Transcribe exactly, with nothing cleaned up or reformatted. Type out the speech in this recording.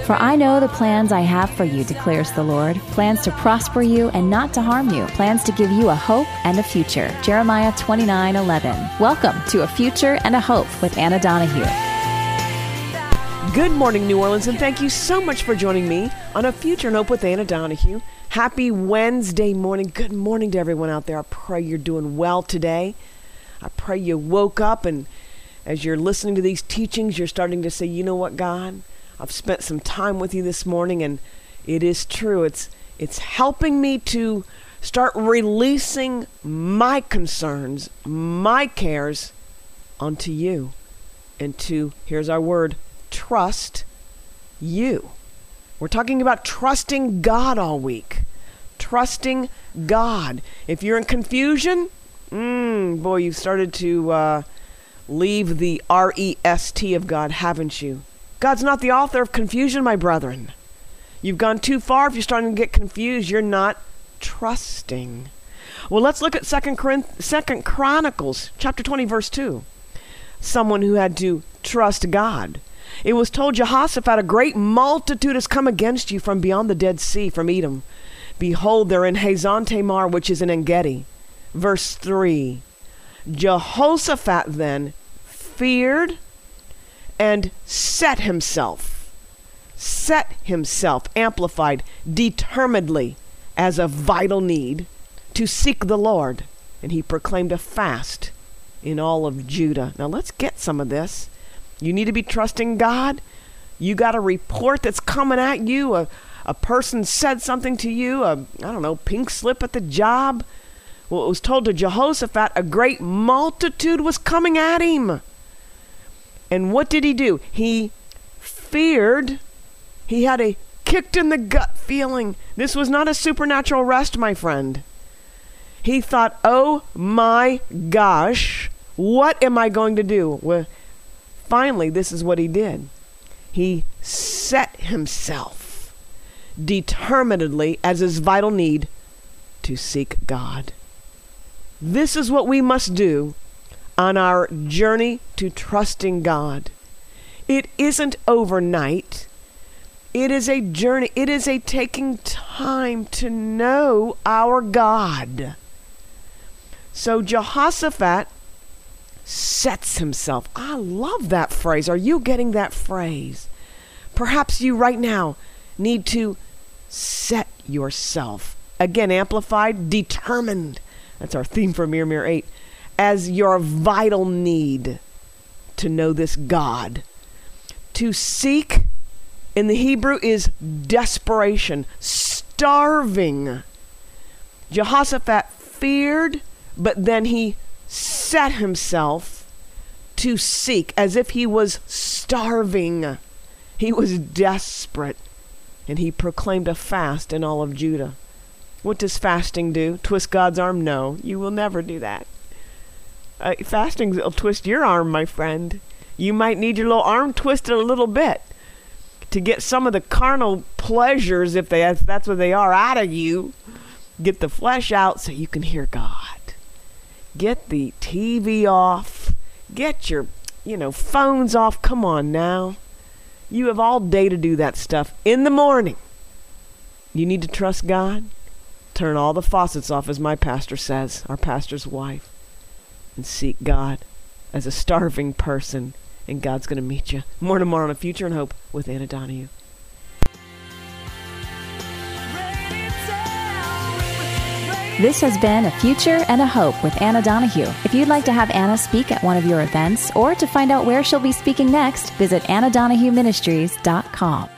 For I know the plans I have for you, declares the Lord, plans to prosper you and not to harm you, plans to give you a hope and a future. Jeremiah twenty-nine eleven. Welcome to A Future and a Hope with Anna Donahue. Good morning, New Orleans, and thank you so much for joining me on A Future and Hope with Anna Donahue. Happy Wednesday morning. Good morning to everyone out there. I pray you're doing well today. I pray you woke up, and as you're listening to these teachings, you're starting to say, you know what, God? I've spent some time with you this morning, and it is true. It's it's helping me to start releasing my concerns, my cares onto you, and to, here's our word, trust you. We're talking about trusting God all week. Trusting God. If you're in confusion, mm, boy, you've started to uh, leave the R E S T of God, haven't you? God's not the author of confusion, my brethren. You've gone too far if you're starting to get confused. You're not trusting. Well, let's look at Second Chronicles chapter twenty, verse two. Someone who had to trust God. It was told Jehoshaphat, a great multitude has come against you from beyond the Dead Sea, from Edom. Behold, they're in Hazon Tamar, which is in En-gedi. Verse three. Jehoshaphat then feared and set himself, set himself, amplified, determinedly, as a vital need to seek the Lord. And he proclaimed a fast in all of Judah. Now let's get some of this. You need to be trusting God. You got a report that's coming at you. A, a person said something to you. A, I don't know, pink slip at the job. Well, it was told to Jehoshaphat, a great multitude was coming at him. And what did he do? He feared. He had a kicked in the gut feeling. This was not a supernatural rest, my friend. He thought, oh my gosh, what am I going to do? Well, finally, this is what he did. He set himself determinedly as his vital need to seek God. This is what we must do on our journey to trusting God. It isn't overnight. It is a journey. It is a taking time to know our God. So Jehoshaphat sets himself. I love that phrase. Are you getting that phrase? Perhaps you right now need to set yourself. Again, amplified, determined. That's our theme for Mirror Mirror eight. As your vital need to know this God. To seek in the Hebrew is desperation, starving. Jehoshaphat feared, but then he set himself to seek as if he was starving. He was desperate, and he proclaimed a fast in all of Judah. What does fasting do? Twist God's arm? No, you will never do that. Uh, fasting will twist your arm, my friend. You might need your little arm twisted a little bit to get some of the carnal pleasures, if they if that's what they are, out of you. Get the flesh out so you can hear God. Get the T V off. Get your, you know, phones off. Come on now. You have all day to do that stuff. In the morning, you need to trust God. Turn all the faucets off, as my pastor says, our pastor's wife, and seek God as a starving person, and God's going to meet you. More tomorrow on A Future and Hope with Anna Donahue. This has been A Future and a Hope with Anna Donahue. If you'd like to have Anna speak at one of your events or to find out where she'll be speaking next, visit anna donahue ministries dot com.